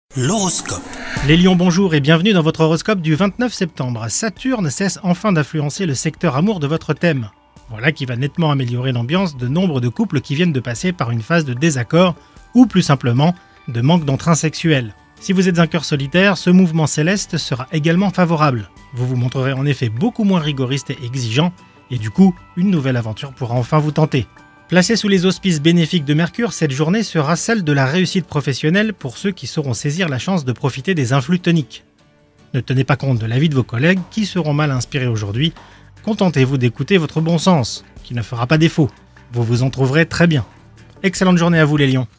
L'horoscope. Les lions, bonjour et bienvenue dans votre horoscope du 29 septembre. Saturne cesse enfin d'influencer le secteur amour de votre thème. Voilà qui va nettement améliorer l'ambiance de nombre de couples qui viennent de passer par une phase de désaccord ou plus simplement de manque d'entrain sexuel. Si vous êtes un cœur solitaire, ce mouvement céleste sera également favorable. Vous vous montrerez en effet beaucoup moins rigoriste et exigeant et du coup, une nouvelle aventure pourra enfin vous tenter. Placée sous les auspices bénéfiques de Mercure, cette journée sera celle de la réussite professionnelle pour ceux qui sauront saisir la chance de profiter des influx toniques. Ne tenez pas compte de l'avis de vos collègues qui seront mal inspirés aujourd'hui. Contentez-vous d'écouter votre bon sens, qui ne fera pas défaut. Vous vous en trouverez très bien. Excellente journée à vous les lions.